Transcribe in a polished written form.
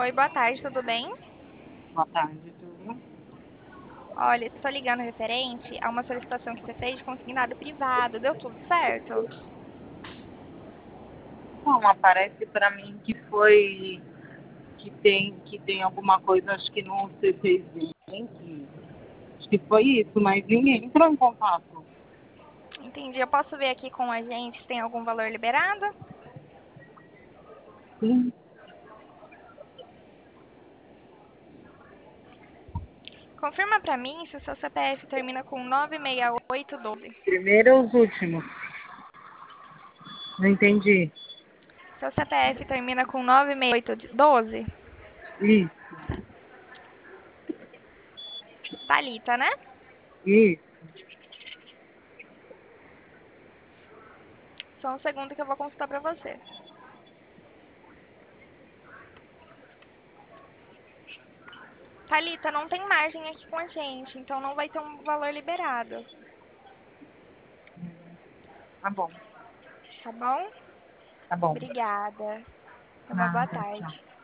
Oi, boa tarde, tudo bem? Boa tarde, tudo. Olha, estou ligando referente a uma solicitação que você fez de consignado privado. Deu tudo certo? Não, aparece para mim que foi que tem alguma coisa, acho que não você fez bem, acho que foi isso, mas ninguém entrou em contato. Entendi. Eu posso ver aqui com a gente se tem algum valor liberado? Sim. Confirma para mim se o seu CPF termina com 96812. Primeiro ou os últimos? Não entendi. Seu CPF termina com 96812? Isso, Thalita, né? isso. Só um segundo que eu vou consultar para você. Thalita, não tem margem aqui com a gente, então não vai ter um valor liberado, Tá bom, tá bom? tá bom. Obrigada. Uma boa Nada, tchau. tarde.